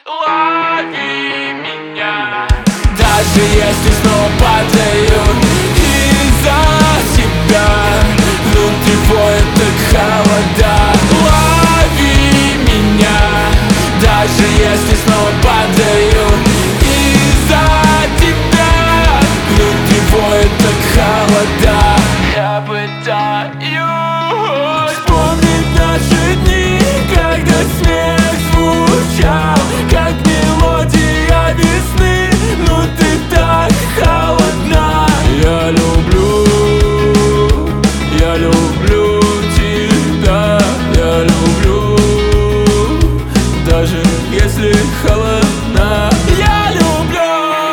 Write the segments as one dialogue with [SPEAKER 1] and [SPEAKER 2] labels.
[SPEAKER 1] лови меня. Даже если снова падаю из-за тебя, внутри воет так холода. Лови меня. Даже если снова падаю из-за тебя, внутри воет так холода. Я пытаюсь вспомнить наши дни, когда смех звучал как мелодия весны, но ты так холодна. Я люблю тебя, я люблю, даже если холодна. Я люблю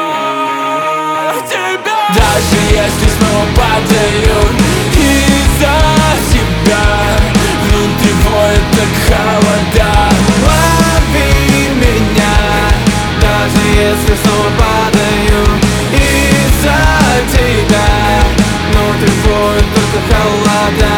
[SPEAKER 1] тебя. Даже если снова падаю из-за тебя, внутри воет так холода. Лови меня. Даже если снова падаю из-за тебя, внутри воет только холода.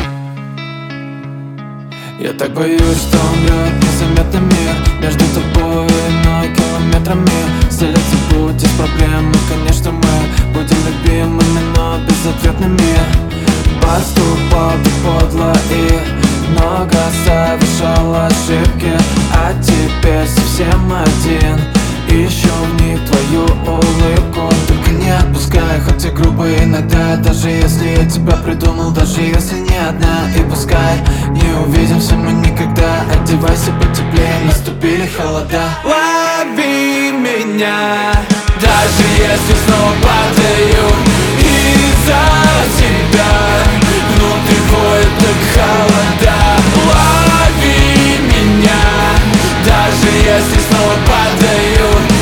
[SPEAKER 1] Я так боюсь, что умрет незаметно мир между тобой и мной километрами. Стелется путь из проблем, и, конечно, мы будем любимыми, но безответными. Поступал ты подло и много совершал ошибки, а теперь совсем один. Ищу в них твою улыбку, только не отпускай, хоть и грубо иногда. Даже если я тебя придумал, даже если не одна. И пускай не увидимся мы никогда, одевайся потеплее, наступили холода. Лови меня. Даже если снова падаю из-за тебя, внутри воет так холода. Лови меня. Даже если снова падаю